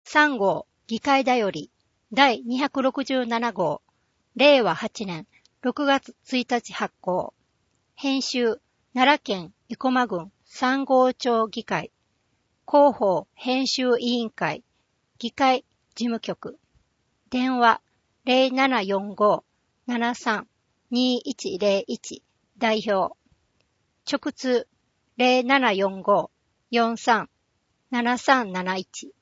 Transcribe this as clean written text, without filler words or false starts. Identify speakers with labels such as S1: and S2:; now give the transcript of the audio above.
S1: 3号議会だより第267号令和8年6月1日発行。編集奈良県生駒郡三郷町議会広報編集委員会議会事務局電話0745-73-2101代表直通0745-43-7371